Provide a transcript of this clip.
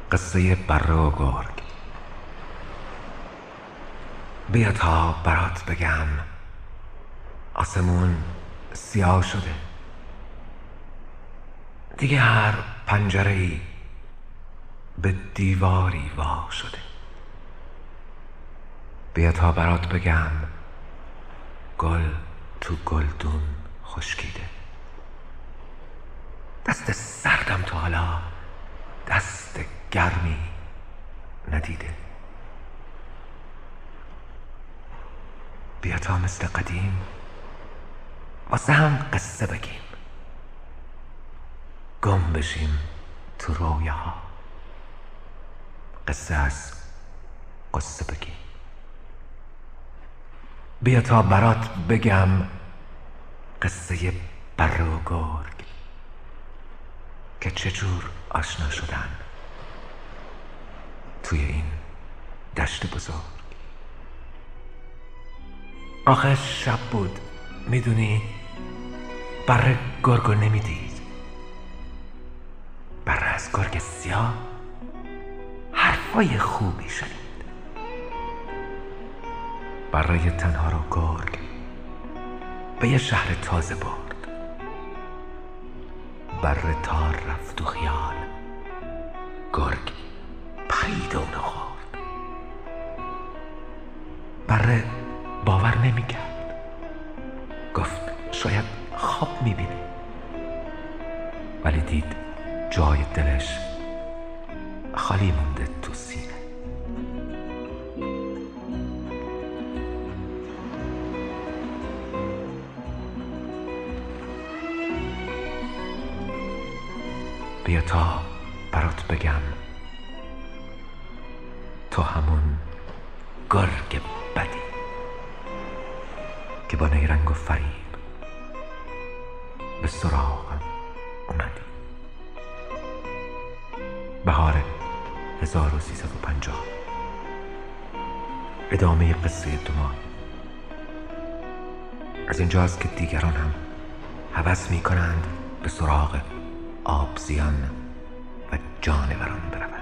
قصه بره و گرگ. بیا تا برات بگم آسمون سیاه شده، دیگه هر پنجره‌ای به دیواری وا شده. بیا تا برات بگم گل تو گلدون خشکیده، دست سردم تا حالا دست گرمی ندیده. بیا تا مثل قدیم واسه هم قصه بگیم، گم بشیم تو رویاها، قصه از قصه بگیم. بیا تا برات بگم قصه بره و گرگ که چجور آشنا شدن توی این دشت بزرگ. آخه شب بود، میدونی بره گرگو نمیدید. بره از گرگ سیاه حرفای خوبی شنید. بره تنها رو گرگ به یه شهر تازه برد. بره تا رفت تو خیال، گرگ پرید اونو خورد. بره باور نمیکرد، گفت شاید خواب میبینه، ولی دید جای دلش خالی مونده تو سینه. بیا تا برات بگم تو همون گرگ بدی که با نیرنگ و فریب به سراغم اومدی. بهار 1350. ادامه قصه 2 ماه. از اینجاست که دیگران هم هوس میکنند به سراغ آبزیان و جانوران برود.